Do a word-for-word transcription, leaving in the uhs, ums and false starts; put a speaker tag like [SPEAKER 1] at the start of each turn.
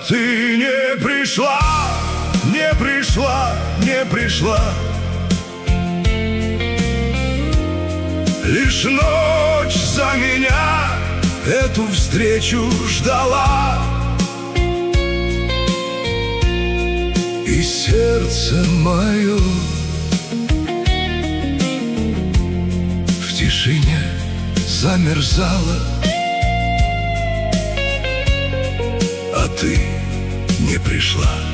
[SPEAKER 1] ты не пришла, не пришла, не пришла. Лишь ночь за меня эту встречу ждала, и сердце мое в тишине замерзало, а ты не пришла.